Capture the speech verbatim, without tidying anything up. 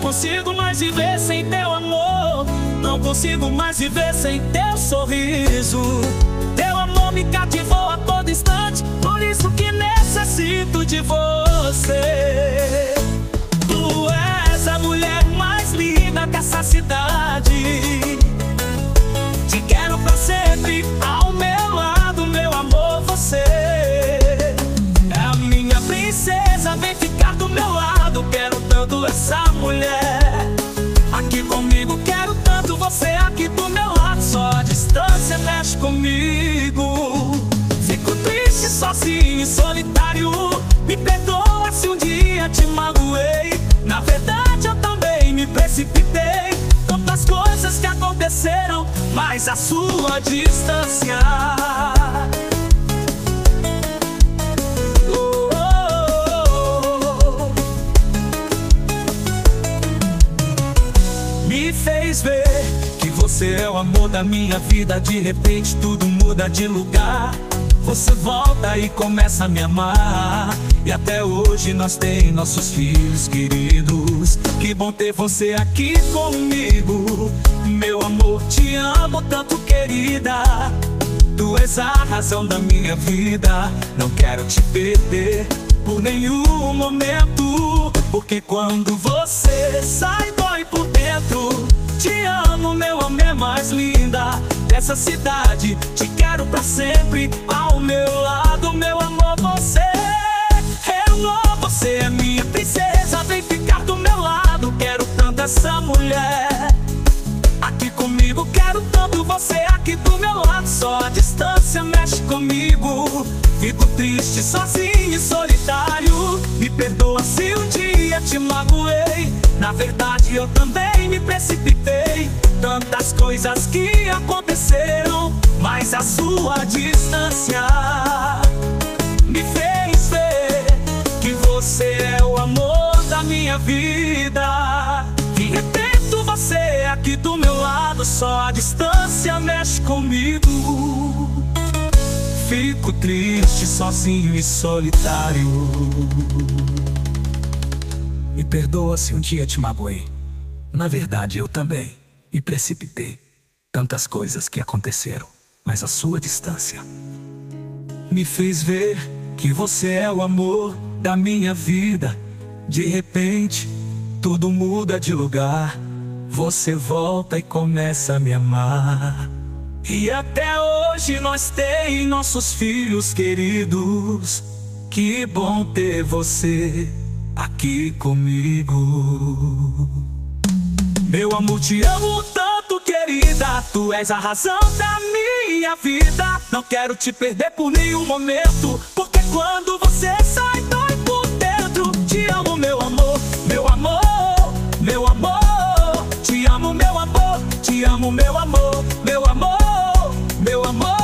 consigo mais viver sem teu amor. Não consigo mais viver sem teu sorriso. Teu amor me cativou a todo instante, por isso que necessito de você. Tu és a mulher mais linda dessa cidade. Te quero pra sempre ao meu lado, meu amor, você é a minha princesa, vem ficar do meu lado. Quero tanto essa mulher aqui comigo, quero tanto você aqui do meu lado. Só a distância mexe comigo. Fico triste, sozinho e solitário. Me perdoa se um dia te magoei. Na verdade eu também me precipitei. Tantas coisas que aconteceram, mas a sua distância oh, oh, oh, me fez ver que você é o amor da minha vida. De repente tudo muda de lugar. Você volta e começa a me amar. E até hoje nós tem nossos filhos queridos. Que bom ter você aqui comigo. Meu amor, te amo tanto, querida. Tu és a razão da minha vida. Não quero te perder por nenhum momento, porque quando você sai, dói por dentro. Te amo, meu amor, mais linda dessa cidade. Te quero pra sempre ao meu lado, meu amor, você Hello, você é minha princesa, vem ficar do meu lado. Quero tanto essa mulher aqui comigo, quero tanto você aqui do meu lado. Só a distância mexe comigo. Fico triste, sozinho e solitário. Me perdoa se um dia te magoei. Na verdade eu também me precipitei. Tantas coisas que aconteceram, mas a sua distância me fez ver que você é o amor da minha vida. De repente você aqui do meu lado. Só a distância mexe comigo. Fico triste, sozinho e solitário. Me perdoa se um dia te magoei. Na verdade eu também me precipitei. Tantas coisas que aconteceram, mas a sua distância me fez ver que você é o amor da minha vida. De repente tudo muda de lugar. Você volta e começa a me amar. E até hoje nós tem nossos filhos queridos. Que bom ter você aqui comigo. Meu amor, te amo tanto, querida. Tu és a razão da minha vida. Não quero te perder por nenhum momento, porque quando você sai, dói por dentro. Te amo, meu amor, meu amor, meu amor. Te amo, meu amor, te amo, meu amor, meu amor, meu amor.